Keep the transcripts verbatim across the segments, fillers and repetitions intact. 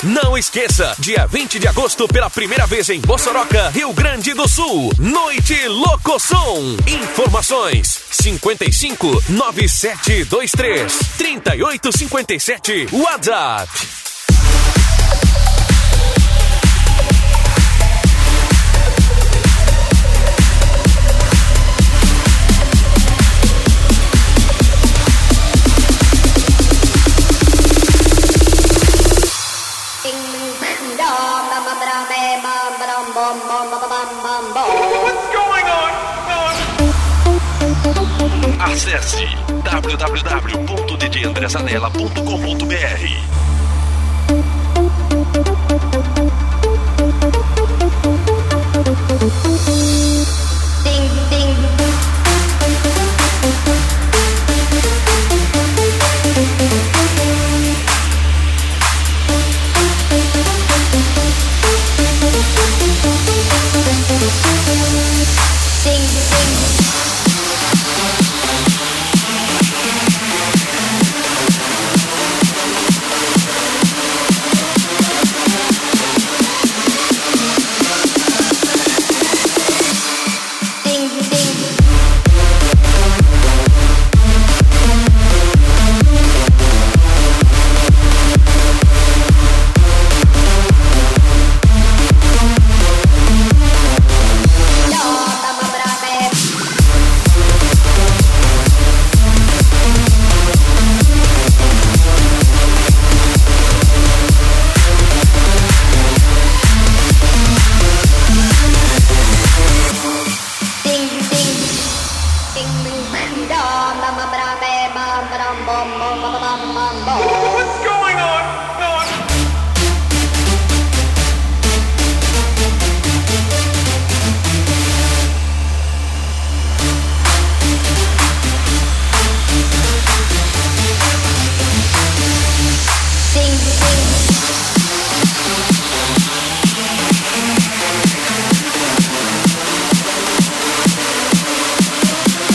Não esqueça, dia vinte de agosto, pela primeira vez em Bossoroca, Rio Grande do Sul. Noite Locosom. Informações cinquenta e cinco, nove sete dois três, trinta e oito cinquenta e sete. WhatsApp. What's going on? Acesse w w w ponto d j andré zanella ponto com ponto b r. Ding, ding. Ding, ding. What's going on? Ding, ding.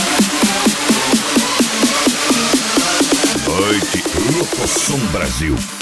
Noite Locosom Brasil.